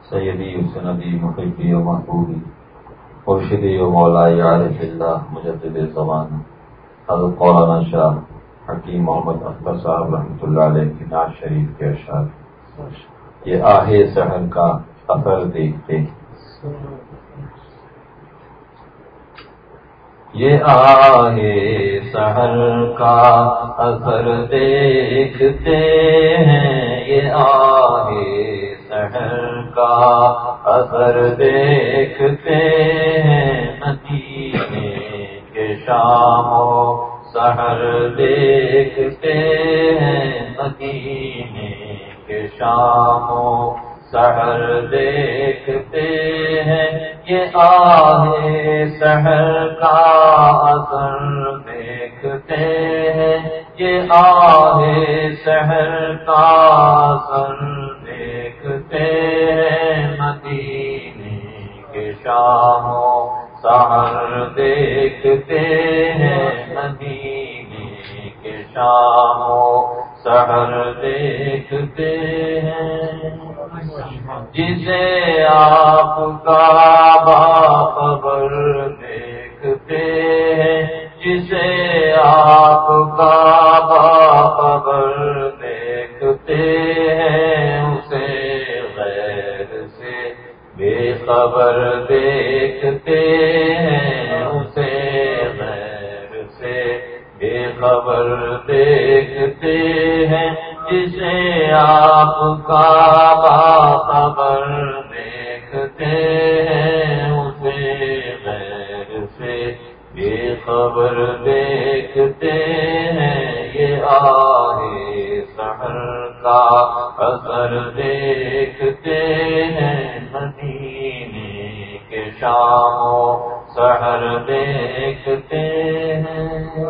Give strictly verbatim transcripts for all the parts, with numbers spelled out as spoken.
سیدی سندی محبی و محبوبی مرشدی و مولائی عارف اللہ مجدد زمان حضرت مولانا شاہ حکیم محمد اختر صاحب رحمۃ اللہ علیہ کی نعت شریف کے اشعار. یہ آہے سحر کا اثر دیکھتے یہ آہے سحر کا اثر دیکھتے ہیں یہ آہے سحر کا اثر دیکھتے ہیں مدینے کے شام و سحر دیکھتے ہیں مدینے کے شام و سحر دیکھتے ہیں یہ آہے سحر کا اثر دیکھتے ہیں یہ آہے سحر کا اثر دیکھتے ہیں مدینے کے شام و سحر دیکھتے ہیں مدینے کے شام و سحر دیکھتے ہیں جسے آپ کا باخبر دیکھتے ہیں جسے آپ کا باخبر دیکھتے ہیں اسے غیر سے بے خبر دیکھتے ہیں اسے غیر سے بے خبر دیکھتے ہیں جسے آپ کا باخبر دیکھتے ہیں اسے غیر سے بے خبر دیکھتے ہیں یہ آہے سحر کا اثر دیکھتے ہیں مدینے کے شام و سحر دیکھتے ہیں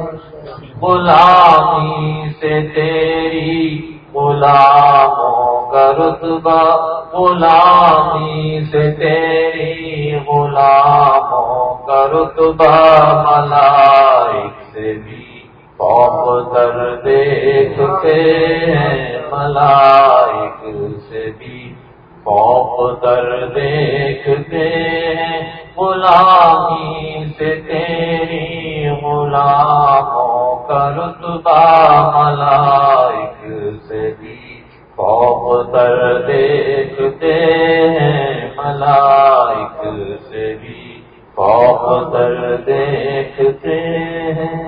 غلامی سے تیری غلاموں کا رتبہ غلامی سے تیری غلاموں کا رتبہ ملائک سے بھی فوق تر دیکھتے ہیں ملائک سے بھی فوق تر دیکھتے ہیں غلامی سے تیری غلاموں کا رتبہ ملائک سے بھی فوق تر دیکھتے ہیں ملائک سے بھی فوق تر دیکھتے ہیں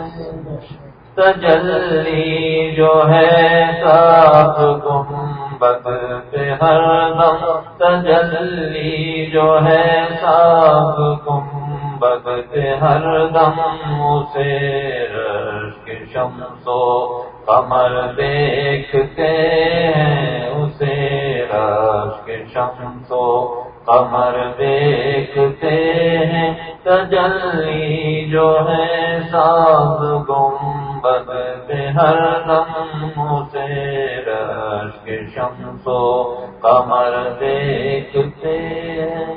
تجلی جو ہے سب گنبد پہ ہر دم تجلی جو ہے سب گنبد پہ ہر دم اسے رشک شمس و قمر دیکھتے ہیں اسے رشک شمس و قمر دیکھتے ہیں تجلی جو ہے سب گنبد پہ ہر دم اسے رشک شمس و قمر دیکھتے ہیں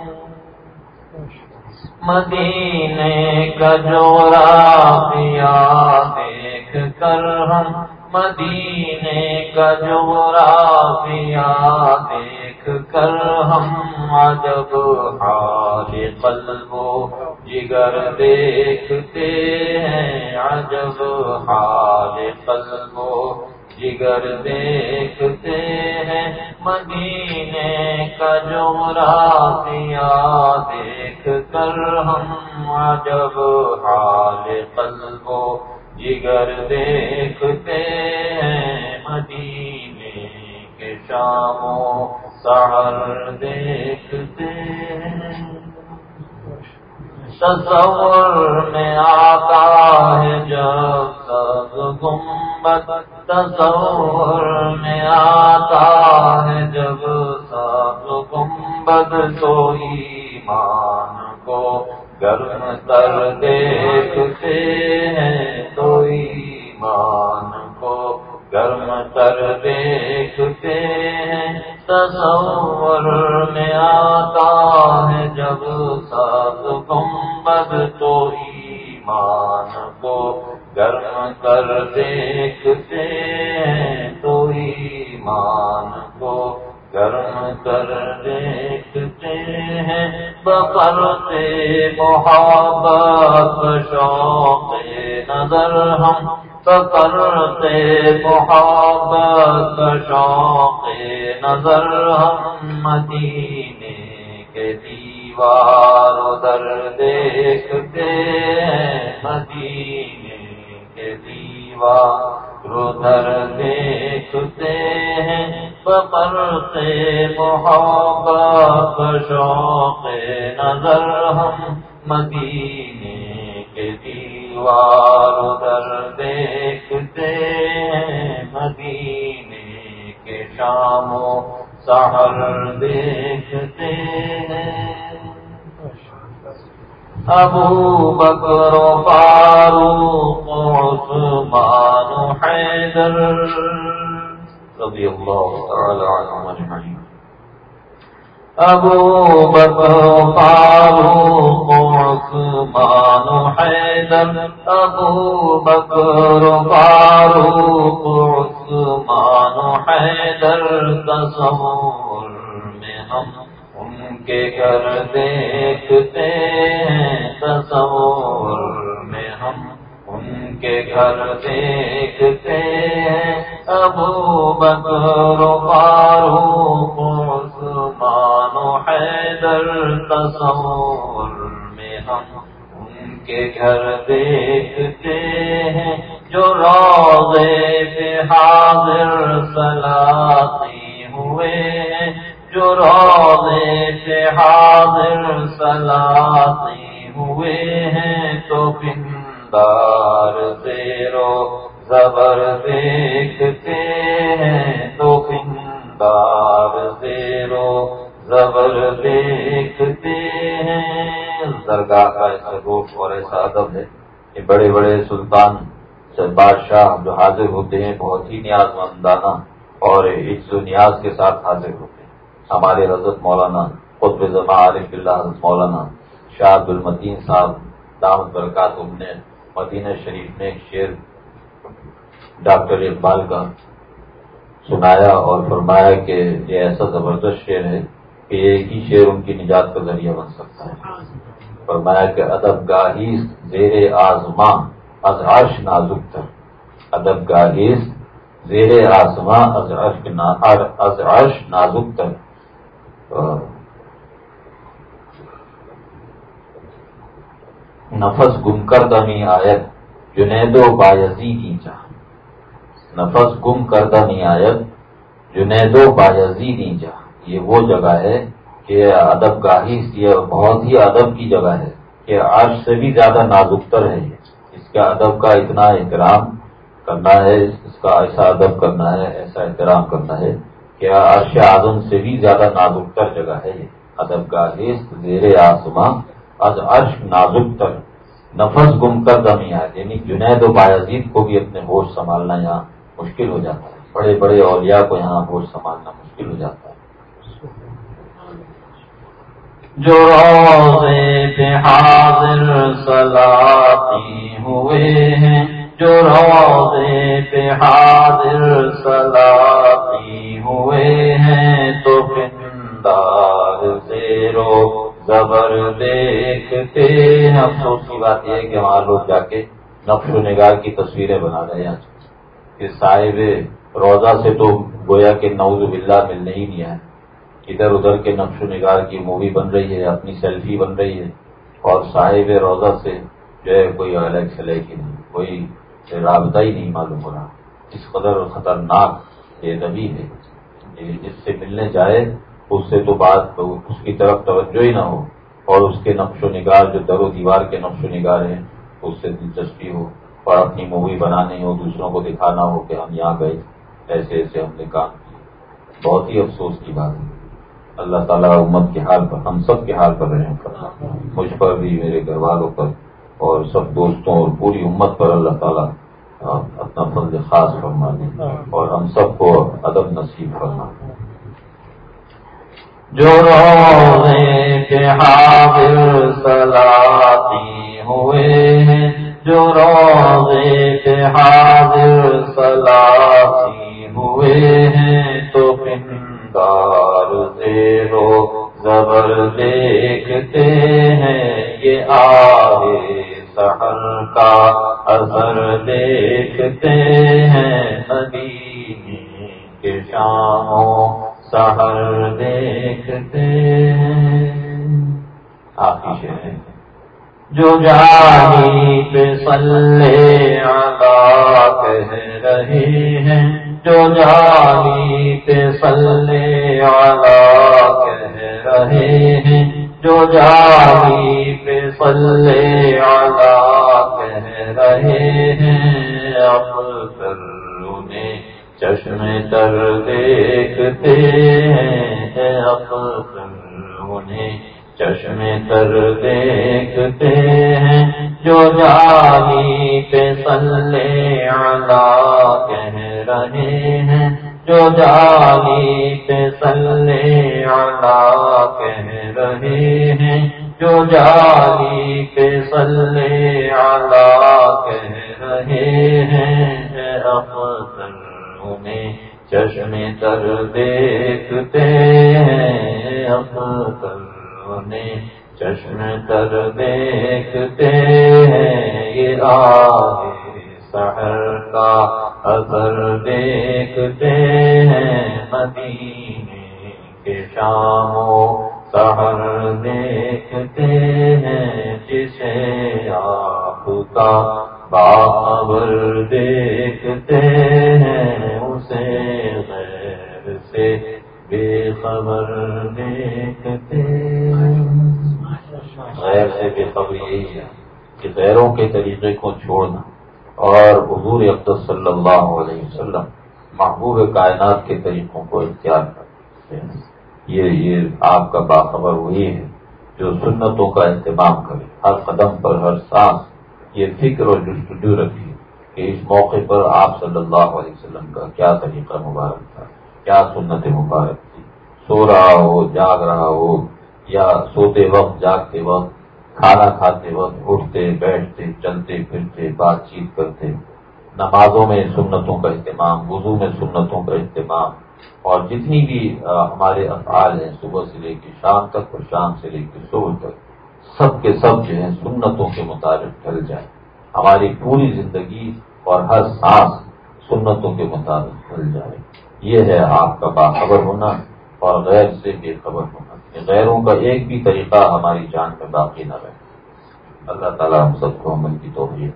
مدینے کا جغرافیہ دیکھ کر ہم مدینے کا جغرافیہ دیکھ کر ہم عجب حال قلب و جگر دیکھتے ہیں عجب حال قلب و جگر دیکھتے ہیں مدینے کا جغرافیہ دیکھ کر ہم عجب حال قلب و جگر دیکھتے ہیں مدینے کے شام و سحر دیکھتے ہیں تصور میں آتا ہے جب سب گنبد تصور میں آتا ہے جب سب گنبد تو ایمان کو گرم تر دیکھتے ہیں تو ایمان کو گرم تر دیکھتے ہیں تصور میں آتا ہے جب سب گنبد تو ایمان کو گرم کر دیکھتے ہیں تو ایمان کو گرم کر دیکھتے ہیں بقرتے محبت شوق نظر ہم بقرتے محبت شوق نظر ہم مدینے کے دیوار ادھر دیکھتے ہیں مدینے کے دیوار ادھر دیکھتے ہیں بقرتے محبت شوق نظر ہم مدینے کے دیوار ادھر دیکھتے ہیں مدینے کے شام و سحر دیکھتے ہیں ابو بکر و فاروق و عثمان و حیدر رضی اللہ تعالی عنہم اجمعین ابو بکر و فاروق و عثمان و حیدر ابو بکر و فاروق و عثمان و حیدر تصور میں ہم ان کے گھر دیکھتے ہیں تصور میں ہم ان کے گھر دیکھتے ہیں ابو بکر و فاروق و عثمان و حیدر تصور میں ہم ان کے گھر دیکھتے ہیں جو روضے پہ حاضر سلاطی ہوئے ہیں جو روضے پہ حاضر سلاطی ہوئے ہیں تو پندار زیرو زبر دیکھتے ہیں تو پندار زیرو زبر دیکھتے ہیں درگاہ کا ایسا روپ اور ایسا ادب ہے کہ بڑے بڑے سلطان بادشاہ جو حاضر ہوتے ہیں بہت ہی نیاز مندانہ اور عز و نیاز کے ساتھ حاضر ہوتے ہیں. ہمارے حضرت مولانا قطب زمان عارف باللہ حضرت مولانا شاہ عبد المتین صاحب دامت برکاتہم نے مدینہ شریف میں ایک شعر ڈاکٹر اقبال کا سنایا اور فرمایا کہ یہ ایسا زبردست شعر ہے کہ ایک ہی شعر ان کی نجات کا ذریعہ بن سکتا ہے. فرمایا کہ ادب گاہیز زیر آزماں از عرش نازک تر ادب گاہیز زیر آسماں از عرش نازک تر نفس گم کردہ می آیت جنید و بایزیدی جا نفس گم کردہ می آیت جنید و بایزیدی جا. یہ وہ جگہ ہے کہ ادب گاہی یہ بہت ہی ادب کی جگہ ہے کہ عرش سے بھی زیادہ نازک تر ہے. اس کا ادب کا اتنا احترام کرنا ہے اس کا ایسا ادب کرنا ہے ایسا احترام کرنا ہے کہ عرش اعظم سے بھی زیادہ نازک تر جگہ ہے یہ ادب گاہی زیر آسماں از عرش نازک تر نفس گم کر دمی آئے. یعنی جنید و بایزید کو بھی اپنے ہوش سنبھالنا یہاں مشکل ہو جاتا ہے. بڑے بڑے اولیاء کو یہاں ہوش سنبھالنا مشکل ہو جاتا ہے. جو روضے پہ حاضر سلاطی ہوئے ہیں جو روضے پہ حاضر سلاطی ہوئے ہیں تو پندار زیرو زبر دیکھتے ہیں. افسوس کی بات یہ ہے کہ وہاں لوگ جا کے نقش و نگار کی تصویریں بنا رہے ہیں کہ صاحب روضہ سے تو گویا کہ نعوذ باللہ ملنے ہی نہیں ہے. ادھر ادھر کے نقش و نگار کی مووی بن رہی ہے اپنی سیلفی بن رہی ہے اور صاحب روضہ سے جو ہے کوئی الگ سلیک ہی نہیں کوئی رابطہ ہی نہیں معلوم ہو رہا. اس قدر خطرناک یہ نبی ہے جس سے ملنے جائے اس سے تو بات اس کی طرف توجہ ہی نہ ہو اور اس کے نقش و نگار جو در و دیوار کے نقش و نگار ہیں اس سے دلچسپی ہو اور اپنی مووی بنانی ہو دوسروں کو دکھانا ہو کہ ہم یہاں گئے ایسے ایسے ہم نے کام کیا. بہت ہی افسوس کی بات ہے. اللہ تعالیٰ امت کے حال پر ہم سب کے حال پر رحم کرنا مجھ پر بھی میرے گھر والوں پر اور سب دوستوں اور پوری امت پر اللہ تعالیٰ اپنا فضل خاص فرما دے اور ہم سب کو ادب نصیب فرما دے. جو روضے پہ حاضر سلاطی ہوئے ہیں جو روضے پہ حاضر سلاطی ہوئے ہیں تو پندار زبر دیکھتے ہیں یہ آہے سحر کا اثر دیکھتے ہیں مدینے کے شام و سحر دیکھتے ہیں. آخری شعر ہے. جو جانی پہ صلی علی کہہ رہے ہیں، جو جانی پہ صلی علی کہہ رہے ہیں، جو جانی پہ صلی علی کہہ رہے ہیں، اختر انہیں چشم تر دیکھتے ہیں، اختر انہیں چشم تر دیکھتے ہیں. جو جانی پہ صلی علی کہہ رہے ہیں، جو جانی پہ صلی علی کہہ رہے ہیں، جو جانی پہ صلی علی کہہ رہے ہیں، اختر انہیں چشم تر دیکھتے ہیں، اختر انہیں چشم تر دیکھتے ہیں. یہ آہے سحر کا اثر دیکھتے ہیں مدینے کے شام و سحر دیکھتے ہیں. جسے آپ کا باخبر دیکھتے ہیں، اسے غیر سے بے خبر دیکھتے ہیں. غیر سے بے خبر یہی ہے کہ غیروں کے طریقے کو چھوڑنا اور حضور اقدس صلی اللہ علیہ وسلم محبوب کائنات کے طریقوں کو اختیار کرتے ہیں. یہ یہ آپ کا باخبر وہی ہے جو سنتوں کا اہتمام کرے، ہر قدم پر ہر سانس یہ فکر اور جستجو رکھے کہ اس موقع پر آپ صلی اللہ علیہ وسلم کا کیا طریقہ مبارک تھا، کیا سنت مبارک تھی. سو رہا ہو، جاگ رہا ہو، یا سوتے وقت، جاگتے وقت، کھانا کھاتے وقت، اٹھتے بیٹھتے، چلتے پھرتے، بات چیت کرتے، نمازوں میں سنتوں کا اہتمام، وضو میں سنتوں کا اہتمام، اور جتنی بھی ہمارے افعال ہیں صبح سے لے کے شام تک اور شام سے لے کے صبح تک، سب کے سب جو ہیں سنتوں کے مطابق ڈھل جائیں. ہماری پوری زندگی اور ہر سانس سنتوں کے مطابق ڈھل جائے. یہ ہے آپ کا باخبر ہونا اور غیر سے بے خبر ہونا. غیروں کا ایک بھی طریقہ ہماری جان میں باقی نہ رہے. اللہ تعالیٰ ہم سب کو عمل کی توفیق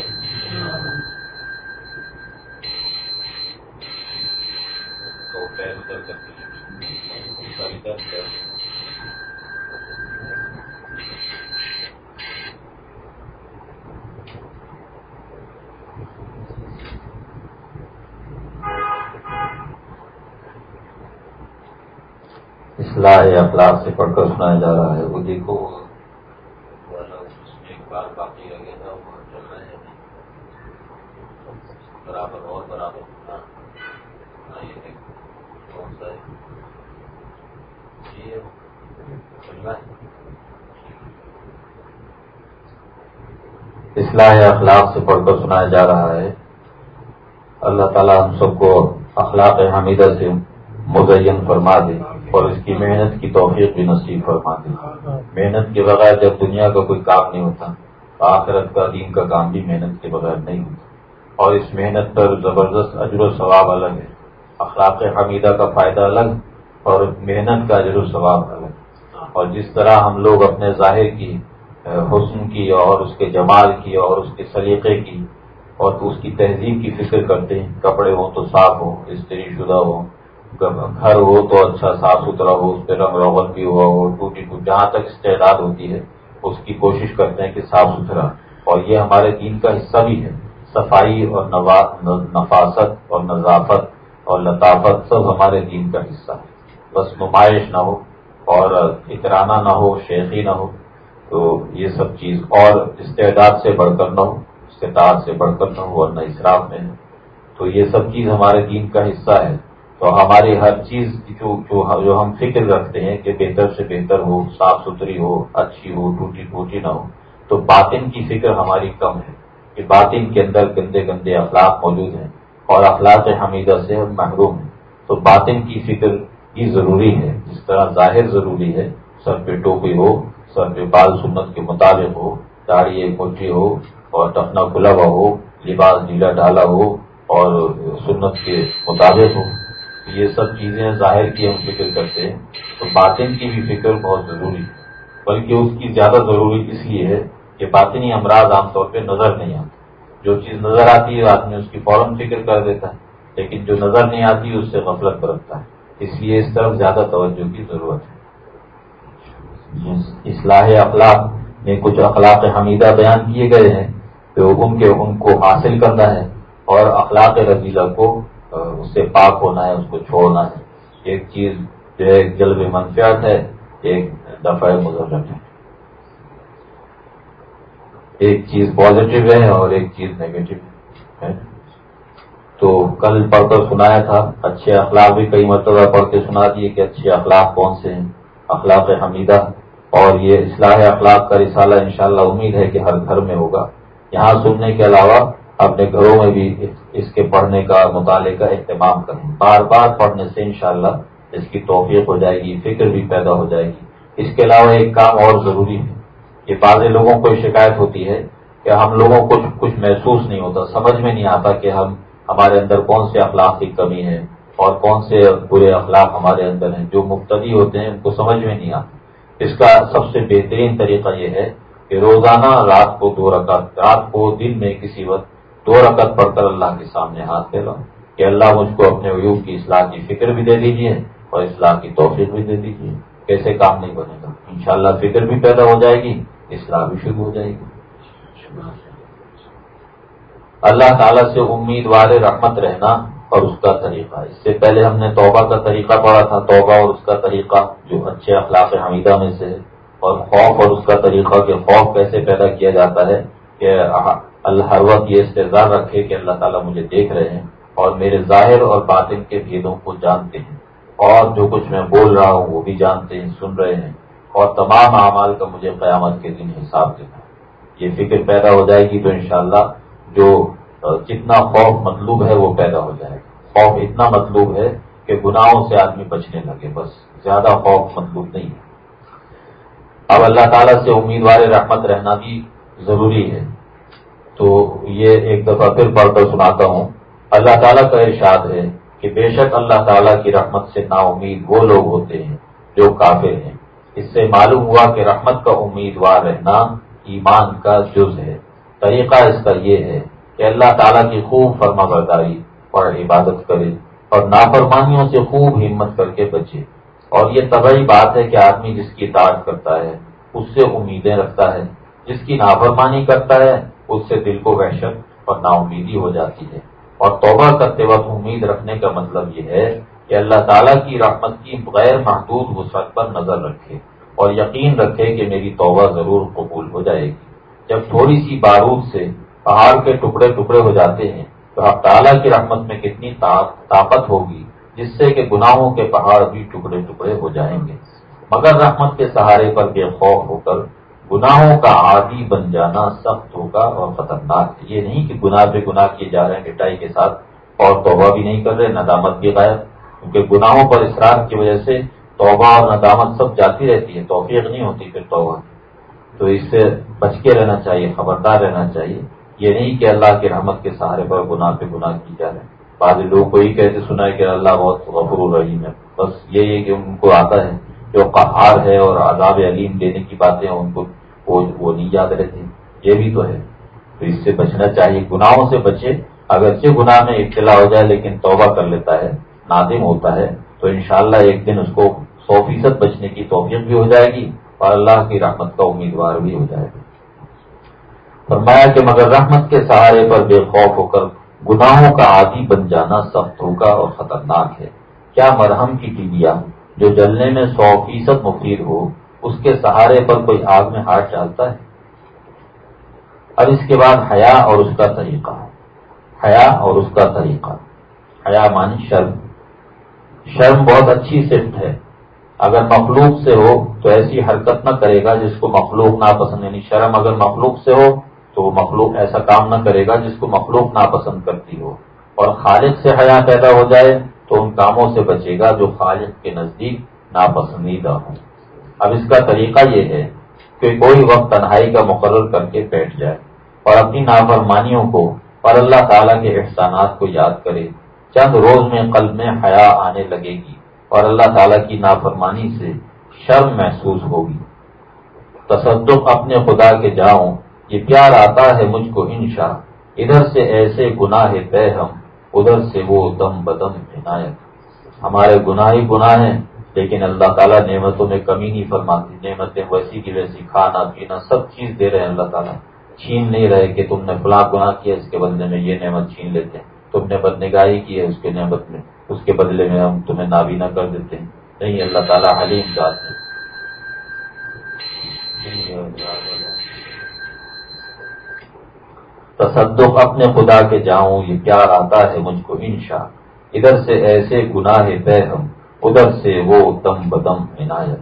اصلاح اخلاق سے پڑھ کر سنایا جا رہا ہے. وہ دیکھو اس میں ایک بار باقی رہ گیا تھا، وہ چل رہا ہے برابر اور برابر ہونا. یہ کون سا ہے؟ یہ چل رہا ہے. اصلاح اخلاق سے پڑھ کر سنایا جا رہا ہے. اللہ تعالیٰ ہم سب کو اخلاق حمیدہ سے مزین فرما دے اور اس کی محنت کی توفیق بھی نصیب فرما دے. محنت کے بغیر جب دنیا کا کوئی کام نہیں ہوتا، آخرت کا دین کا کام بھی محنت کے بغیر نہیں ہوتا. اور اس محنت پر زبردست اجر و ثواب الگ ہے. اخلاق حمیدہ کا فائدہ الگ اور محنت کا اجر و ثواب الگ. اور جس طرح ہم لوگ اپنے ظاہر کی حسن کی اور اس کے جمال کی اور اس کے سلیقے کی اور اس کی تہذیب کی فکر کرتے ہیں، کپڑے ہوں تو صاف ہو، استری شدہ ہو، گھر ہو تو اچھا صاف ستھرا ہو، اس پہ رنگ روغن بھی ہوا ہو، ٹوٹی ٹوٹ جہاں تک استعداد ہوتی ہے اس کی کوشش کرتے ہیں کہ صاف ستھرا. اور یہ ہمارے دین کا حصہ بھی ہے. صفائی اور نفاست اور نظافت اور لطافت سب ہمارے دین کا حصہ ہے. بس نمائش نہ ہو اور اترانا نہ ہو، شیخی نہ ہو، تو یہ سب چیز اور استعداد سے بڑھ کر نہ ہو، استطاعت سے بڑھ کر نہ ہو اور نہ اسراف میں ہو. تو یہ سب چیز ہمارے دین کا حصہ ہے. تو ہماری ہر چیز جو جو جو ہم فکر رکھتے ہیں کہ بہتر سے بہتر ہو، صاف ستھری ہو، اچھی ہو، ٹوٹی ٹوٹی نہ ہو، تو باطن کی فکر ہماری کم ہے کہ باطن کے اندر گندے گندے اخلاق موجود ہیں اور اخلاق حمیدہ سے ہم محروم ہیں. تو باطن کی فکر بھی ضروری ہے، جس طرح ظاہر ضروری ہے، سر پہ ٹوپی ہو، سر پہ بال سنت کے مطابق ہو، داڑھی ایک موٹی ہو اور ٹخنا کھلا ہوا ہو، لباس ڈھیلا ڈالا ہو اور سنت کے مطابق ہو، یہ سب چیزیں ظاہر کی ہم فکر کرتے ہیں، تو باطن کی بھی فکر بہت ضروری ہے، بلکہ اس کی زیادہ ضروری اس لیے ہے کہ باطنی امراض عام طور پہ نظر نہیں آتے، جو چیز نظر آتی ہے آدمی اس کی فوراً فکر کر دیتا ہے، لیکن جو نظر نہیں آتی اس سے غفلت برتتا ہے، اس لیے اس طرف زیادہ توجہ کی ضرورت ہے۔ اصلاح اخلاق میں کچھ اخلاق حمیدہ بیان کیے گئے ہیں، تو ان کے ان کو حاصل کرنا ہے اور اخلاق رذیلہ کو اس سے پاک ہونا ہے، اس کو چھوڑنا ہے۔ ایک چیز جو ہے جلب منفعت ہے، ایک دفع مضرت ہے، ایک چیز پازیٹو ہے اور ایک چیز نیگیٹو ہے۔ تو کل پڑھ کر سنایا تھا، اچھے اخلاق بھی کئی مرتبہ پڑھ کے سنا دیے کہ اچھے اخلاق کون سے ہیں، اخلاق حمیدہ، اور یہ اصلاح اخلاق کا رسالہ انشاءاللہ امید ہے کہ ہر گھر میں ہوگا۔ یہاں سننے کے علاوہ اپنے گھروں میں بھی اس کے پڑھنے کا مطالعے کا اہتمام کریں، بار بار پڑھنے سے انشاءاللہ اس کی توفیق ہو جائے گی، فکر بھی پیدا ہو جائے گی۔ اس کے علاوہ ایک کام اور ضروری ہے کہ بعض لوگوں کو شکایت ہوتی ہے کہ ہم لوگوں کو کچھ محسوس نہیں ہوتا، سمجھ میں نہیں آتا کہ ہم ہمارے اندر کون سے اخلاق کی کمی ہے اور کون سے برے اخلاق ہمارے اندر ہیں، جو مقتدی ہوتے ہیں ان کو سمجھ میں نہیں آتا۔ اس کا سب سے بہترین طریقہ یہ ہے کہ روزانہ رات کو دو رکعت، رات کو دن میں کسی وقت دو رکعت پڑھ کر اللہ کے سامنے ہاتھ پھیلاؤ کہ اللہ مجھ کو اپنے عیوب کی اصلاح کی فکر بھی دے دیجیے اور اصلاح کی توفیق بھی دے دیجیے۔ کیسے کام نہیں بنے گا؟ انشاءاللہ فکر بھی پیدا ہو جائے گی، اصلاح بھی شروع ہو جائے گی۔ اللہ تعالیٰ سے امیدوار رحمت رہنا اور اس کا طریقہ، اس سے پہلے ہم نے توبہ کا طریقہ پڑھا تھا، توبہ اور اس کا طریقہ جو اچھے اخلاق حمیدہ میں سے ہے، اور خوف اور اس کا طریقہ کہ خوف کیسے پیدا کیا جاتا ہے کہ اللہ ہر وقت یہ استحضار رکھے کہ اللہ تعالیٰ مجھے دیکھ رہے ہیں اور میرے ظاہر اور باطن کے بھیدوں کو جانتے ہیں، اور جو کچھ میں بول رہا ہوں وہ بھی جانتے ہیں، سن رہے ہیں، اور تمام اعمال کا مجھے قیامت کے دن حساب دینا ہے۔ یہ فکر پیدا ہو جائے گی تو انشاءاللہ جو جتنا خوف مطلوب ہے وہ پیدا ہو جائے گا۔ خوف اتنا مطلوب ہے کہ گناہوں سے آدمی بچنے لگے، بس زیادہ خوف مطلوب نہیں ہے۔ اب اللہ تعالیٰ سے امیدوار رحمت رہنا بھی ضروری ہے، تو یہ ایک دفعہ پھر پڑھ کر سناتا ہوں۔ اللہ تعالیٰ کا ارشاد ہے کہ بے شک اللہ تعالیٰ کی رحمت سے نا امید وہ لوگ ہوتے ہیں جو کافر ہیں۔ اس سے معلوم ہوا کہ رحمت کا امیدوار رہنا ایمان کا جز ہے۔ طریقہ اس کا یہ ہے کہ اللہ تعالیٰ کی خوب فرما برداری اور عبادت کرے اور نافرمانیوں سے خوب ہمت کر کے بچے، اور یہ طبعی بات ہے کہ آدمی جس کی اطاعت کرتا ہے اس سے امیدیں رکھتا ہے، جس کی نافرمانی کرتا ہے اس سے دل کو وحشت اور نا امیدی ہو جاتی ہے۔ اور توبہ کرتے وقت امید رکھنے کا مطلب یہ ہے کہ اللہ تعالیٰ کی رحمت کی غیر محدود وسعت پر نظر رکھے اور یقین رکھے کہ میری توبہ ضرور قبول ہو جائے گی۔ جب تھوڑی سی بارود سے پہاڑ کے ٹکڑے ٹکڑے ہو جاتے ہیں تو اب تعالیٰ کی رحمت میں کتنی طاقت ہوگی جس سے کہ گناہوں کے پہاڑ بھی ٹکڑے ٹکڑے ہو جائیں گے۔ مگر رحمت کے سہارے پر بے خوف ہو کر گناہوں کا عادی بن جانا سخت ہوگا اور خطرناک ہے۔ یہ نہیں کہ گناہ پہ گناہ کیے جا رہے ہیں مٹائی کے ساتھ اور توبہ بھی نہیں کر رہے، ندامت بھی غائب، کیونکہ گناہوں پر اصرار کی وجہ سے توبہ اور ندامت سب جاتی رہتی ہے، توفیق نہیں ہوتی پھر توبہ۔ تو اس سے بچ کے رہنا چاہیے، خبردار رہنا چاہیے۔ یہ نہیں کہ اللہ کی رحمت کے سہارے پر گناہ پہ گناہ کی جا رہے ہیں۔ بعض لوگوں کو ہی کہتے سنا ہے کہ اللہ بہت غفور الرحیم ہے، بس یہی ہے کہ ان کو آتا ہے جو قہار ہے اور عذاب علیم دینے کی باتیں ان کو وہ, وہ نہیں یاد رہتی، یہ بھی تو ہے۔ تو اس سے بچنا چاہیے، گناہوں سے بچے۔ اگرچہ گناہ میں ابتلا ہو جائے لیکن توبہ کر لیتا ہے، نادم ہوتا ہے، تو انشاءاللہ ایک دن اس کو سو فیصد بچنے کی توفیق بھی ہو جائے گی اور اللہ کی رحمت کا امیدوار بھی ہو جائے گا۔ فرمایا کہ مگر رحمت کے سہارے پر بے خوف ہو کر گناہوں کا عادی بن جانا سخت ہوگا اور خطرناک ہے۔ کیا مرہم کی ٹڈیا جو جلنے میں سو فیصد مفید ہو، اس کے سہارے پر کوئی آگ میں ہاتھ ڈالتا ہے؟ اب اس کے بعد حیا اور اس کا طریقہ، حیا اور اس کا طریقہ۔ حیا مانی شرم، شرم بہت اچھی صفت ہے۔ اگر مخلوق سے ہو تو ایسی حرکت نہ کرے گا جس کو مخلوق ناپسند، یعنی شرم اگر مخلوق سے ہو تو وہ مخلوق ایسا کام نہ کرے گا جس کو مخلوق ناپسند کرتی ہو، اور خالق سے حیا پیدا ہو جائے تو ان کاموں سے بچے گا جو خالق کے نزدیک ناپسندیدہ ہوں۔ اب اس کا طریقہ یہ ہے کہ کوئی وقت تنہائی کا مقرر کر کے بیٹھ جائے اور اپنی نافرمانیوں کو اور اللہ تعالیٰ کے احسانات کو یاد کرے۔ چند روز میں قلب میں حیا آنے لگے گی اور اللہ تعالیٰ کی نافرمانی سے شرم محسوس ہوگی۔ تصدق اپنے خدا کے جاؤں، یہ پیار آتا ہے مجھ کو انشاء، ادھر سے ایسے گناہ طے ہم، ادھر سے وہ دم بدم عنایت۔ ہمارے گناہ ہی گناہ ہیں، لیکن اللہ تعالیٰ نعمتوں میں کمی نہیں فرماتی، نعمتیں ویسی کی ویسی، کھانا پینا سب چیز دے رہے ہیں اللہ تعالیٰ، چھین نہیں رہے کہ تم نے فلاں گناہ کیا اس کے بدلے میں یہ نعمت چھین لیتے ہیں، تم نے بدنگاہی کی ہے اس کے نعمت میں، اس کے بدلے میں ہم تمہیں نابینا کر دیتے ہیں۔ نہیں، اللہ تعالیٰ حلیم ذات ہے۔ تصدق اپنے خدا کے جاؤں، یہ پیار آتا ہے مجھ کو انشاء، ادھر سے ایسے گناہ طے ہم، ادھر سے وہ دم بدم عنایت۔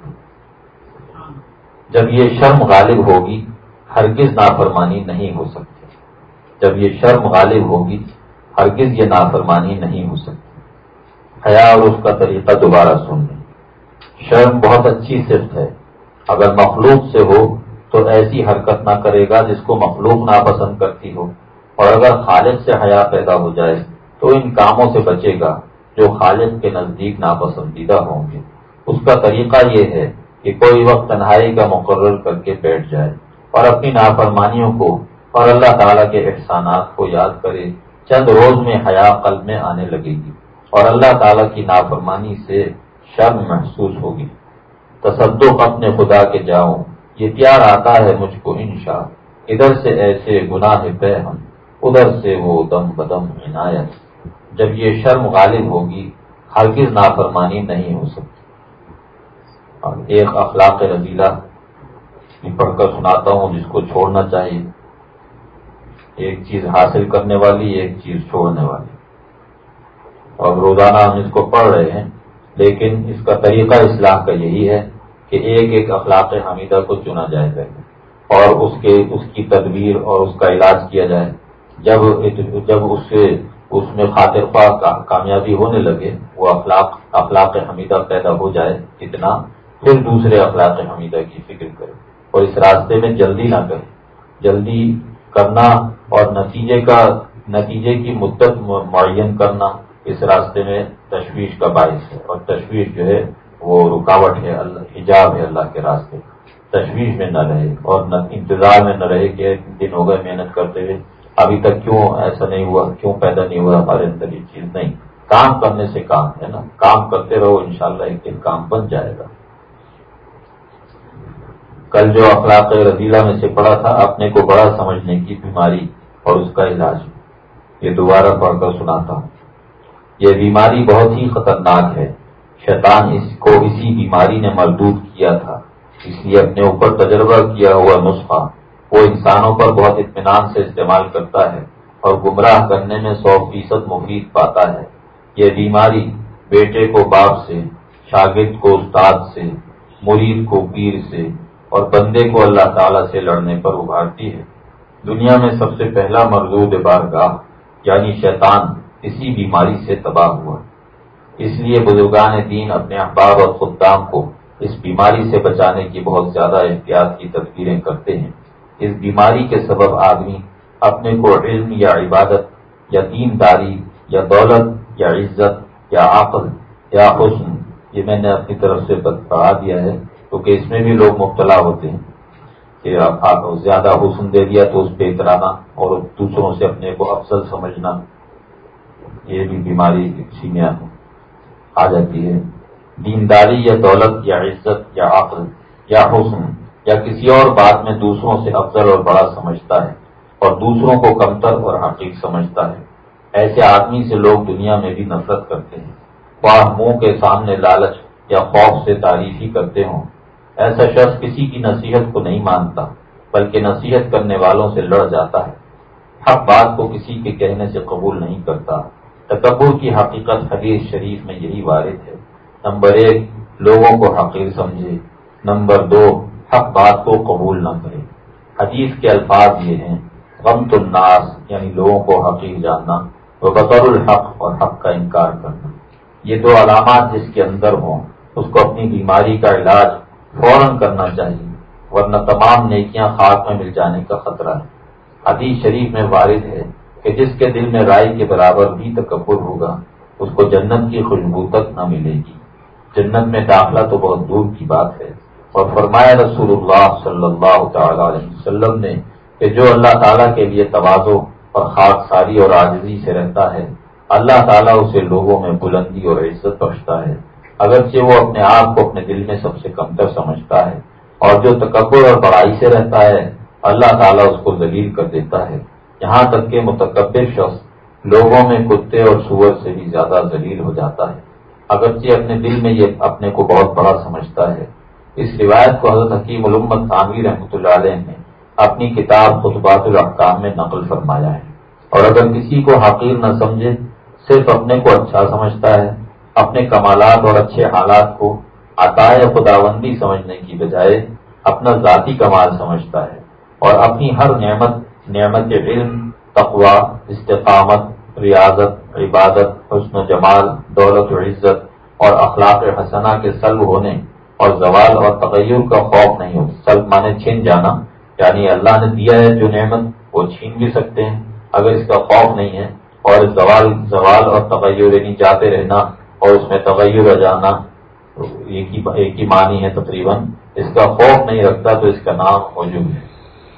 جب یہ شرم غالب ہوگی ہرگز نافرمانی نہیں ہو سکتی، جب یہ شرم غالب ہوگی ہرگز یہ نافرمانی نہیں ہو سکتی۔ حیا اور اس کا طریقہ دوبارہ سن لیں۔ شرم بہت اچھی صفت ہے، اگر مخلوق سے ہو تو ایسی حرکت نہ کرے گا جس کو مخلوق ناپسند کرتی ہو، اور اگر خالق سے حیا پیدا ہو جائے تو ان کاموں سے بچے گا جو خالق کے نزدیک ناپسندیدہ ہوں گے۔ اس کا طریقہ یہ ہے کہ کوئی وقت تنہائی کا مقرر کر کے بیٹھ جائے اور اپنی نافرمانیوں کو اور اللہ تعالیٰ کے احسانات کو یاد کرے۔ چند روز میں حیا قلب میں آنے لگے گی اور اللہ تعالیٰ کی نافرمانی سے شرم محسوس ہوگی۔ تصدق اپنے خدا کے جاؤں، یہ پیار آتا ہے مجھ کو انشاء، ادھر سے ایسے گناہ طے ہم، ادھر سے وہ دم بدم عنایت۔ جب یہ شرم غالب ہوگی ہرگز نافرمانی نہیں ہو سکتی۔ اور ایک اخلاق رذیلہ پڑھ کر سناتا ہوں جس کو چھوڑنا چاہیے، ایک چیز حاصل کرنے والی، ایک چیز چھوڑنے والی، اور روزانہ ہم اس کو پڑھ رہے ہیں، لیکن اس کا طریقہ اصلاح کا یہی ہے کہ ایک ایک اخلاق حمیدہ کو چنا جائے پہلے اور اس کے اس کی تدبیر اور اس کا علاج کیا جائے۔ جب جب اس سے اس میں خاطر خواہ کامیابی ہونے لگے، وہ اخلاق اخلاق حمیدہ پیدا ہو جائے اتنا، پھر دوسرے اخلاق حمیدہ کی فکر کرے اور اس راستے میں جلدی نہ کرے۔ جلدی کرنا اور نتیجے کا نتیجے کی مدت معین کرنا اس راستے میں تشویش کا باعث ہے، اور تشویش جو ہے وہ رکاوٹ ہے، اللہ حجاب ہے اللہ کے راستے۔ تشویش میں نہ رہے اور نہ انتظار میں نہ رہے کہ دن ہو گئے محنت کرتے ہوئے، ابھی تک کیوں ایسا نہیں ہوا، کیوں پیدا نہیں ہوا ہمارے اندر یہ چیز۔ نہیں، کام کرنے سے کام ہے نا، کام کرتے رہو، انشاءاللہ ایک دن کام بن جائے گا۔ کل جو اخلاق رذیلہ میں سے پڑھا تھا، اپنے کو بڑا سمجھنے کی بیماری اور اس کا علاج، یہ دوبارہ پڑھ کر سناتا ہوں۔ یہ بیماری بہت ہی خطرناک ہے، شیطان اس کو اسی بیماری نے مردود کیا تھا، اس لیے اپنے اوپر تجربہ کیا ہوا نسخہ وہ انسانوں پر بہت اطمینان سے استعمال کرتا ہے اور گمراہ کرنے میں سو فیصد مفید پاتا ہے۔ یہ بیماری بیٹے کو باپ سے، شاگرد کو استاد سے، مرید کو پیر سے اور بندے کو اللہ تعالیٰ سے لڑنے پر ابھارتی ہے۔ دنیا میں سب سے پہلا مردود بارگاہ یعنی شیطان اسی بیماری سے تباہ ہوا۔ اس لیے بزرگان دین اپنے احباب اور خدام کو اس بیماری سے بچانے کی بہت زیادہ احتیاط کی تدبیریں کرتے ہیں۔ اس بیماری کے سبب آدمی اپنے کو علم یا عبادت یا دینداری یا دولت یا عزت یا عقل یا حسن، یہ میں نے اپنی طرف سے بتا دیا ہے کیونکہ اس میں بھی لوگ مبتلا ہوتے ہیں کہ آپ زیادہ حسن دے دیا تو اس پہ اترانا اور دوسروں سے اپنے کو افضل سمجھنا، یہ بھی بیماری اسی میں آ جاتی ہے۔ دینداری یا دولت یا عزت یا عقل یا حسن یا کسی اور بات میں دوسروں سے افضل اور بڑا سمجھتا ہے اور دوسروں کو کمتر اور حقیر سمجھتا ہے۔ ایسے آدمی سے لوگ دنیا میں بھی نفرت کرتے ہیں، خواہ منہ کے سامنے لالچ یا خوف سے تعریف ہی کرتے ہوں۔ ایسا شخص کسی کی نصیحت کو نہیں مانتا بلکہ نصیحت کرنے والوں سے لڑ جاتا ہے، حق بات کو کسی کے کہنے سے قبول نہیں کرتا۔ تکبر کی حقیقت حدیث شریف میں یہی وارد ہے۔ نمبر ایک، لوگوں کو حقیر سمجھے، نمبر دو، حق بات کو قبول نہ کرے۔ حدیث کے الفاظ یہ ہیں، غمط الناس یعنی لوگوں کو حقیر جاننا، و بطر الحق اور حق کا انکار کرنا۔ یہ دو علامات جس کے اندر ہوں اس کو اپنی بیماری کا علاج فوراً کرنا چاہیے، ورنہ تمام نیکیاں خاک میں مل جانے کا خطرہ ہے۔ حدیث شریف میں وارد ہے کہ جس کے دل میں رائی کے برابر بھی تکبر ہوگا اس کو جنت کی خوشبو تک نہ ملے گی، جنت میں داخلہ تو بہت دور کی بات ہے۔ اور فرمایا رسول اللہ صلی اللہ تعالی علیہ وسلم نے کہ جو اللہ تعالیٰ کے لیے تواضع اور خاک ساری اور عاجزی سے رہتا ہے اللہ تعالیٰ اسے لوگوں میں بلندی اور عزت بخشتا ہے، اگرچہ وہ اپنے آپ کو اپنے دل میں سب سے کمتر سمجھتا ہے، اور جو تکبر اور بڑائی سے رہتا ہے اللہ تعالیٰ اس کو ذلیل کر دیتا ہے، یہاں تک کہ متکبر شخص لوگوں میں کتے اور سور سے بھی زیادہ ذلیل ہو جاتا ہے، اگرچہ اپنے دل میں یہ اپنے کو بہت بڑا سمجھتا ہے۔ اس روایت کو حضرت حکیم الامت تھانوی رحمۃ اللہ علیہ نے اپنی کتاب خطبات الاحکام میں نقل فرمایا ہے۔ اور اگر کسی کو حقیر نہ سمجھے، صرف اپنے کو اچھا سمجھتا ہے، اپنے کمالات اور اچھے حالات کو عطائے خداوندی سمجھنے کی بجائے اپنا ذاتی کمال سمجھتا ہے، اور اپنی ہر نعمت نعمت علم، تقوی، استقامت، ریاضت، عبادت، حسن و جمال، دولت و عزت اور اخلاق حسنہ کے سلب ہونے اور زوال اور تغیر کا خوف نہیں ہو۔ سلب مانے چھین جانا، یعنی اللہ نے دیا ہے جو نعمت وہ چھین بھی سکتے ہیں، اگر اس کا خوف نہیں ہے، اور زوال زوال اور تغیر یعنی جاتے رہنا اور اس میں تغیر آ جانا ایک ہی ایک ہی معنی ہے تقریباً، اس کا خوف نہیں رکھتا تو اس کا نام عجب ہے۔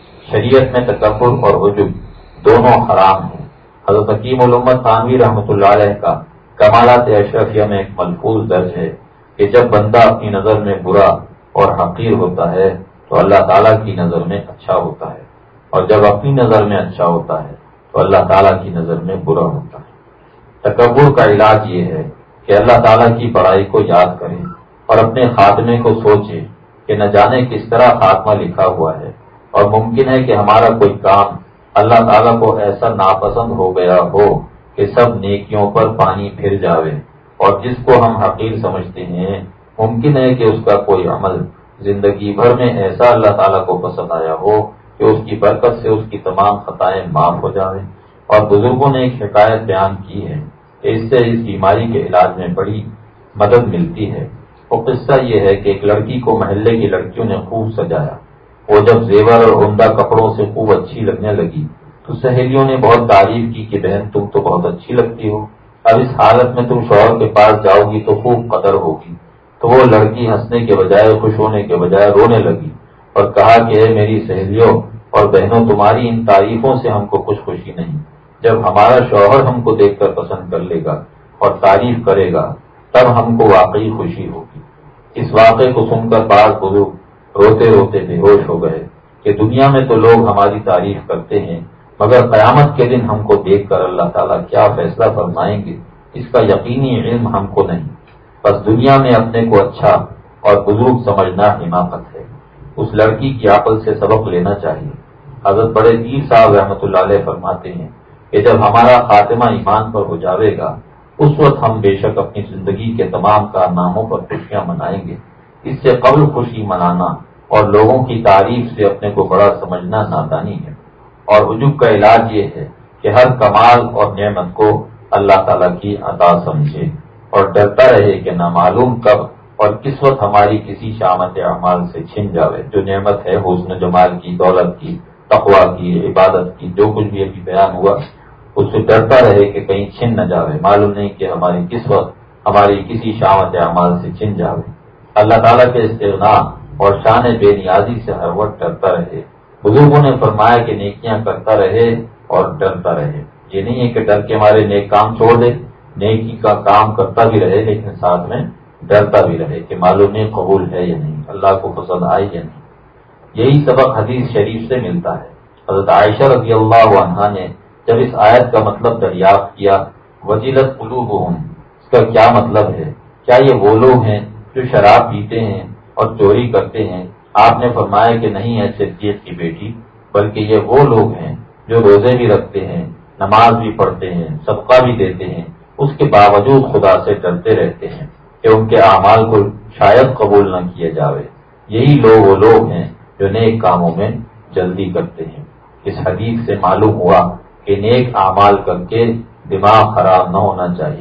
شریعت میں تکبر اور عجب دونوں حرام ہیں۔ حضرت حکیم الامت تھانوی رحمۃ اللہ علیہ کا کمالات اشرفیہ میں ایک ملفوظ درج ہے کہ جب بندہ اپنی نظر میں برا اور حقیر ہوتا ہے تو اللہ تعالیٰ کی نظر میں اچھا ہوتا ہے، اور جب اپنی نظر میں اچھا ہوتا ہے تو اللہ تعالیٰ کی نظر میں برا ہوتا ہے۔ تکبر کا علاج یہ ہے کہ اللہ تعالیٰ کی بڑائی کو یاد کریں اور اپنے خاتمے کو سوچیں کہ نہ جانے کس طرح خاتمہ لکھا ہوا ہے، اور ممکن ہے کہ ہمارا کوئی کام اللہ تعالیٰ کو ایسا ناپسند ہو گیا ہو کہ سب نیکیوں پر پانی پھر جاوے، اور جس کو ہم حقیر سمجھتے ہیں ممکن ہے کہ اس کا کوئی عمل زندگی بھر میں ایسا اللہ تعالیٰ کو پسند آیا ہو کہ اس کی برکت سے اس کی تمام خطائیں معاف ہو جائیں۔ اور بزرگوں نے ایک حکایت بیان کی ہے کہ اس سے اس بیماری کے علاج میں بڑی مدد ملتی ہے۔ وہ قصہ یہ ہے کہ ایک لڑکی کو محلے کی لڑکیوں نے خوب سجایا، وہ جب زیور اور عمدہ کپڑوں سے خوب اچھی لگنے لگی تو سہیلیوں نے بہت تعریف کی کہ بہن تم تو بہت اچھی لگتی ہو، اب اس حالت میں تم شوہر کے پاس جاؤ گی تو خوب قدر ہوگی۔ تو وہ لڑکی ہنسنے کے بجائے خوش ہونے کے بجائے رونے لگی اور کہا کہ اے میری سہیلیوں اور بہنوں، تمہاری ان تعریفوں سے ہم کو کچھ خوشی نہیں، جب ہمارا شوہر ہم کو دیکھ کر پسند کر لے گا اور تعریف کرے گا تب ہم کو واقعی خوشی ہوگی۔ اس واقعے کو سن کر بعض بزرگ روتے روتے بے ہوش ہو گئے کہ دنیا میں تو لوگ ہماری تعریف کرتے ہیں، مگر قیامت کے دن ہم کو دیکھ کر اللہ تعالیٰ کیا فیصلہ فرمائیں گے اس کا یقینی علم ہم کو نہیں۔ بس دنیا میں اپنے کو اچھا اور بزرگ سمجھنا حماقت ہے۔ اس لڑکی کی عقل سے سبق لینا چاہیے۔ حضرت بڑے پیر صاحب رحمۃ اللہ علیہ فرماتے ہیں کہ جب ہمارا خاتمہ ایمان پر ہو جاوے گا اس وقت ہم بے شک اپنی زندگی کے تمام کارناموں پر خوشیاں منائیں گے۔ اس سے قبل خوشی منانا اور لوگوں کی تعریف سے اپنے کو بڑا سمجھنا نادانی ہے۔ اور عجب کا علاج یہ ہے کہ ہر کمال اور نعمت کو اللہ تعالیٰ کی عطا سمجھے اور ڈرتا رہے کہ نہ معلوم کب اور کس وقت ہماری کسی شامت اعمال سے چھن جاوے، جو نعمت ہے حسن جمال کی، دولت کی، تقویٰ کی، عبادت کی، جو کچھ بھی ابھی بیان ہوا اس سے ڈرتا رہے کہ کہیں چھن نہ جاوے، معلوم نہیں کہ ہماری کس وقت ہماری کسی شامت اعمال سے چھن جاوے۔ اللہ تعالیٰ کے استغنا اور شان بے نیازی سے ہر وقت ڈرتا رہے۔ بزرگوں نے فرمایا کہ نیکیاں کرتا رہے اور ڈرتا رہے، یہ نہیں ہے کہ ڈر کے ہمارے نیک کام چھوڑ دے، نیکی کا کام کرتا بھی رہے لیکن ساتھ میں ڈرتا بھی رہے کہ معلوم نہیں قبول ہے یا نہیں، اللہ کو پسند آئی یا نہیں۔ یہی سبق حدیث شریف سے ملتا ہے۔ حضرت عائشہ رضی اللہ عنہا نے جب اس آیت کا مطلب دریافت کیا وجلت قلوبہم، اس کا کیا مطلب ہے؟ کیا یہ وہ لوگ ہیں جو شراب پیتے ہیں اور چوری کرتے ہیں؟ آپ نے فرمایا کہ نہیں ہے صدیق کی بیٹی، بلکہ یہ وہ لوگ ہیں جو روزے بھی رکھتے ہیں، نماز بھی پڑھتے ہیں، صدقہ بھی دیتے ہیں، اس کے باوجود خدا سے ڈرتے رہتے ہیں کہ ان کے اعمال کو شاید قبول نہ کیے جاوے۔ یہی لوگ وہ لوگ ہیں جو نیک کاموں میں جلدی کرتے ہیں۔ اس حدیث سے معلوم ہوا کہ نیک اعمال کر کے دماغ خراب نہ ہونا چاہیے،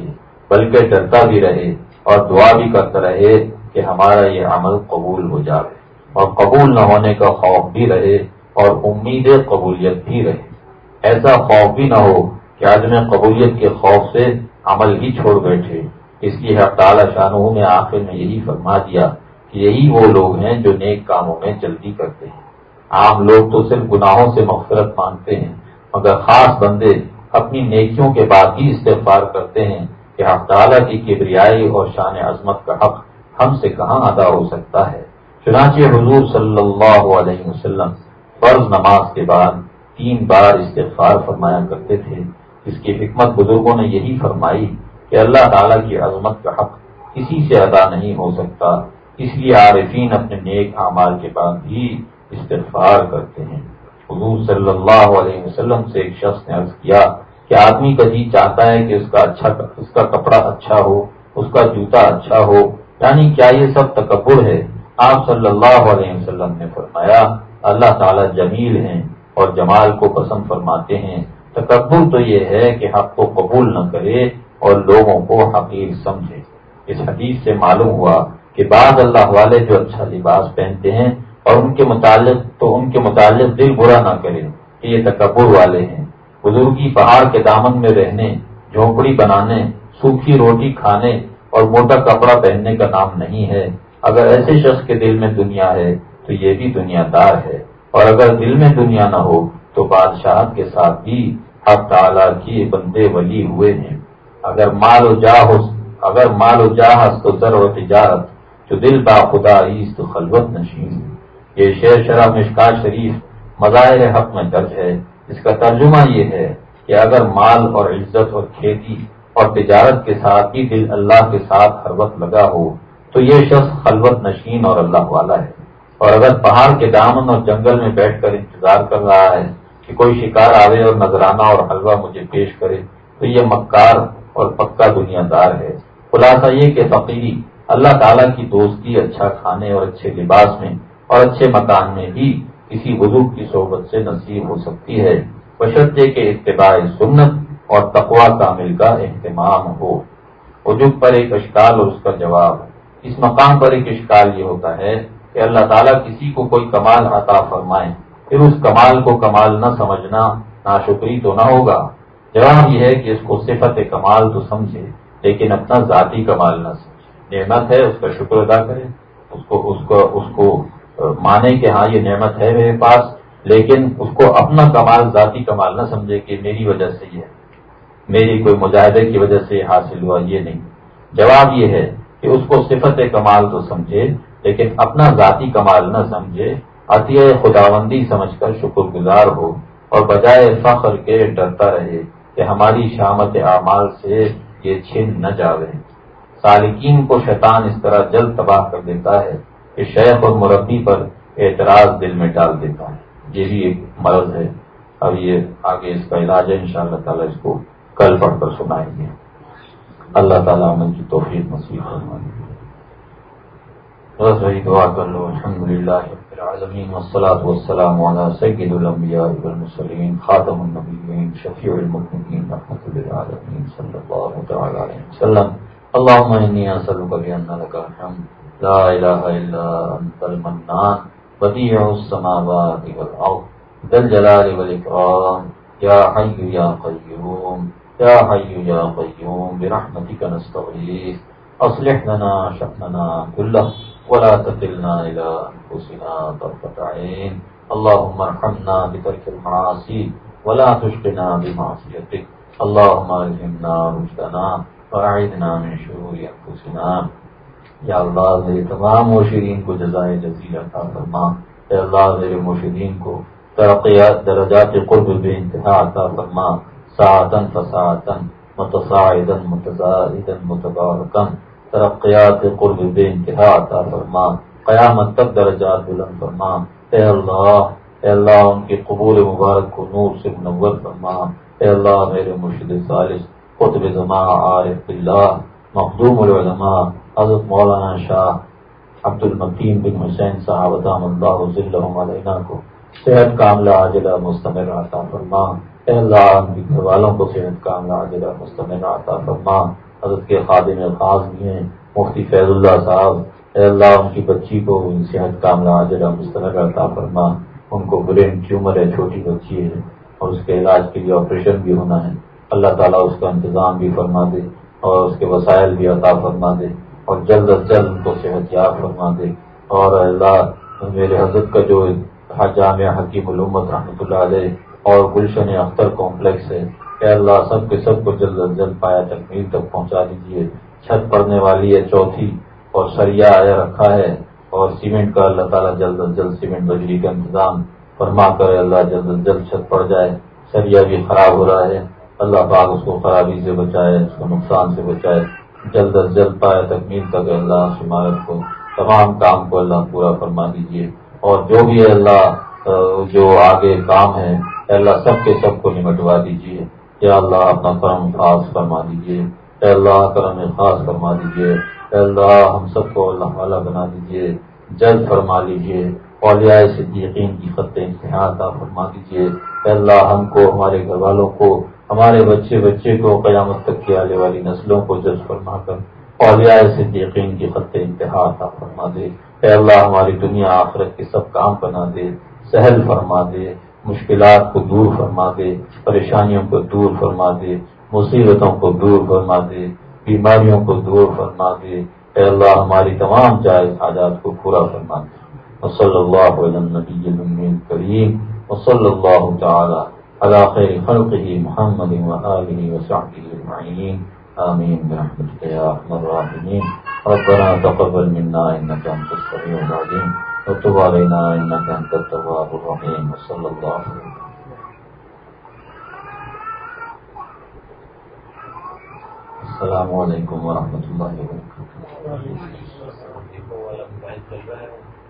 بلکہ ڈرتا بھی رہے اور دعا بھی کرتا رہے کہ ہمارا یہ عمل قبول ہو جائے، اور قبول نہ ہونے کا خوف بھی رہے اور امید قبولیت بھی رہے۔ ایسا خوف بھی نہ ہو کہ عدم قبولیت کے خوف سے عمل ہی چھوڑ بیٹھے۔ اس لیے حق تعالی شانہ نے آخر میں یہی فرما دیا کہ یہی وہ لوگ ہیں جو نیک کاموں میں جلدی کرتے ہیں۔ عام لوگ تو صرف گناہوں سے مغفرت مانگتے ہیں، مگر خاص بندے اپنی نیکیوں کے بعد ہی استغفار کرتے ہیں کہ حق تعالی کی کبریائی اور شان عظمت کا حق ہم سے کہاں ادا ہو سکتا ہے۔ چنانچہ حضور صلی اللہ علیہ وسلم فرض نماز کے بعد تین بار استغفار فرمایا کرتے تھے۔ اس کی حکمت بزرگوں نے یہی فرمائی کہ اللہ تعالیٰ کی عظمت کا حق کسی سے ادا نہیں ہو سکتا، اس لیے عارفین اپنے نیک اعمال کے بعد بھی استغفار کرتے ہیں۔ حضور صلی اللہ علیہ وسلم سے ایک شخص نے عرض کیا کہ آدمی کا جی چاہتا ہے کہ اس کا اچھا اس کا کپڑا اچھا ہو، اس کا جوتا اچھا ہو، یعنی کیا یہ سب تکبر ہے؟ آپ صلی اللہ علیہ وسلم نے فرمایا اللہ تعالیٰ جمیل ہیں اور جمال کو پسند فرماتے ہیں۔ تکبر تو یہ ہے کہ حق کو قبول نہ کرے اور لوگوں کو حقیر سمجھے۔ اس حدیث سے معلوم ہوا کہ بعض اللہ والے جو اچھا لباس پہنتے ہیں اور ان کے متعلق تو ان کے متعلق دل برا نہ کرے کہ یہ تکبر والے ہیں۔ بزرگی پہاڑ کے دامن میں رہنے، جھونپڑی بنانے، سوکھی روٹی کھانے اور موٹا کپڑا پہننے کا نام نہیں ہے۔ اگر ایسے شخص کے دل میں دنیا ہے تو یہ بھی دنیا دار ہے، اور اگر دل میں دنیا نہ ہو تو بادشاہت کے ساتھ بھی حق تعالیٰ کی بندے ولی ہوئے ہیں۔ اگر مال و جاہ اگر مال و جاہ تو زر و تجارت، جو دل با خدا ایست خلوت نشین۔ یہ شعر شرح مشکات شریف مظاہر حق میں درج ہے۔ اس کا ترجمہ یہ ہے کہ اگر مال اور عزت اور کھیتی اور تجارت کے ساتھ بھی دل اللہ کے ساتھ ہر وقت لگا ہو تو یہ شخص خلوت نشین اور اللہ والا ہے، اور اگر پہاڑ کے دامن اور جنگل میں بیٹھ کر انتظار کر رہا ہے کہ کوئی شکار آوے اور نذرانہ اور حلوہ مجھے پیش کرے تو یہ مکار اور پکا دنیا دار ہے۔ خلاصہ یہ کہ فقیری اللہ تعالیٰ کی دوستی اچھا کھانے اور اچھے لباس میں اور اچھے مکان میں بھی کسی بزرگ کی صحبت سے نصیب ہو سکتی ہے، بشرطے کہ اتباع سنت اور تقوی کامل کا اہتمام ہو۔ وجوب پر ایک اشکال اور اس کا جواب۔ اس مقام پر ایک اشکال یہ ہوتا ہے کہ اللہ تعالیٰ کسی کو کوئی کمال عطا فرمائے، پھر اس کمال کو کمال نہ سمجھنا ناشکری تو نہ ہوگا؟ جواب یہ ہے کہ اس کو صفت کمال تو سمجھے لیکن اپنا ذاتی کمال نہ سمجھے۔ نعمت ہے اس کا شکر ادا کرے، اس کو اس کو اس کو مانے کہ ہاں یہ نعمت ہے میرے پاس، لیکن اس کو اپنا کمال ذاتی کمال نہ سمجھے کہ میری وجہ سے یہ میری کوئی مجاہدے کی وجہ سے حاصل ہوا، یہ نہیں۔ جواب یہ ہے کہ اس کو صفت کمال تو سمجھے لیکن اپنا ذاتی کمال نہ سمجھے، عطیہ خداوندی سمجھ کر شکر گزار ہو اور بجائے فخر کے ڈرتا رہے کہ ہماری شامت اعمال سے یہ چھن نہ جاوے۔ سالکین کو شیطان اس طرح جلد تباہ کر دیتا ہے کہ شیخ اور مربی پر اعتراض دل میں ڈال دیتا ہے۔ یہ بھی ایک مرض ہے۔ اب یہ آگے اس کا علاج ہے، انشاءاللہ تعالیٰ اس کو کل پڑھ کر سنائیں گے۔ اللہ تعالیٰ عمل کی توفیق نصیب فرمائے۔ بس وہی دعا کر لو۔ الحمدللہ رب العالمین والصلاة والسلام علی سید الانبیاء والمرسلین خاتم النبیین شفیع المذنبین رحمۃ للعالمین صلی اللہ تعالی علیہ وسلم۔ اللهم انی اسألک بأن لک الحمد لا الہ الا انت المنان بدیع السماوات والارض ذا الجلال والاکرام یا حی یا قیوم یا حی یا قیوم برحمتک نستغیث اصلح لنا شأننا كله ولا تكلنا إلى أنفسنا طرفة عين اللهم ارحمنا بترك المعاصي ولا تشقنا بمعصيتك اللهم ألهمنا رشدنا وأعذنا من شرور أنفسنا۔ یا اللہ میرے تمام مرشدین کو جزائے جزیل عطا فرما۔ اے اللہ میرے مرشدین کو ترقیات درجات قرب بے انتہا عطا فرما، ساعتاً فساعتاً متصاعدا متزائدا متبارکا، ترقیات قرب بے انتہا عطا فرما، قیامت تک درجات بلند فرما۔ اے اللہ اے اللہ ان کی قبول مبارک کو نور سے منور فرما۔ اے اللہ میرے مرشد ثالث قطب زمان عارف باللہ مخدوم العلماء حضرت مولانا شاہ عبد المتین بن حسین صاحب دام اللہ ظلہم علینا کو صحت کاملہ عاجلہ مستمر عطا فرما۔ اے اللہ ان کے گھر والوں کو صحت کاملہ عاجلہ مستمر عطا فرما۔ حضرت کے خادم خاص بھی ہیں مفتی فیض اللہ صاحب، اے اللہ ان کی بچی کو ان صحت کاملہ عاجلہ مستمرہ عطا فرما. ان کو برین ٹیومر ہے، چھوٹی بچی ہے اور اس کے علاج کے لیے آپریشن بھی ہونا ہے. اللہ تعالیٰ اس کا انتظام بھی فرما دے اور اس کے وسائل بھی عطا فرما دے اور جلد از جلد ان کو صحت یاب فرما دے. اور اللہ میرے حضرت کا جو جامعہ حکیم الامت رحمۃ اللہ علیہ اور گلشن اختر کمپلیکس ہے، اے اللہ سب کے سب کو جلد از جلد پایا تکمیل تک پہنچا دیجیے. چھت پڑنے والی ہے چوتھی اور سریا آیا رکھا ہے اور سیمنٹ کا اللہ تعالیٰ جلد از جلد سیمنٹ بجری کا انتظام فرما کر اللہ جلد از جلد چھت پڑ جائے. سریا بھی خراب ہو رہا ہے، اللہ پاک اس کو خرابی سے بچائے، اس کو نقصان سے بچائے. جلد از جلد پایا تکمیل تک اللہ عمارت کو تمام کام کو اللہ پورا فرما دیجیے. اور جو بھی ہے اللہ جو آگے کام ہے اللہ سب کے سب کو نمٹوا دیجیے. یا اللہ اپنا کرم خاص فرما دیجیے. اے اللہ کرم خاص فرما دیجیے. اے اللہ ہم سب کو اللہ والا بنا دیجیے، جلد فرما لیجیے. اولیاء صدیقین کی خط انتہا عطا فرما دیجیے. اے اللہ ہم کو، ہمارے گھر والوں کو، ہمارے بچے بچے کو، قیامت تک کی آنے والی نسلوں کو جلد فرما کر اولیاء صدیقین کی خط انتہا عطا فرما دے. اے اللہ ہماری دنیا آخرت کے سب کام بنا دے، سہل فرما دے، مشکلات کو دور فرما دے، پریشانیوں کو دور فرما دے، مصیبتوں کو دور فرما دے، بیماریوں کو دور فرما دے. اے اللہ ہماری تمام جائز حاجات کو پورا فرما دے. وصلی اللہ علی النبی الامی الکریم وصلی اللہ تعالی علی خیر خلقہ محمد وآلہ وصحبہ اجمعین. آمین برحمتک یا ارحم الراحمین. ربنا تقبل منا انك انت السميع العليم وتب علينا انك انت التواب الرحيم. وصلى الله عليه وسلم. السلام علیکم ورحمۃ اللہ وبرکاتہ.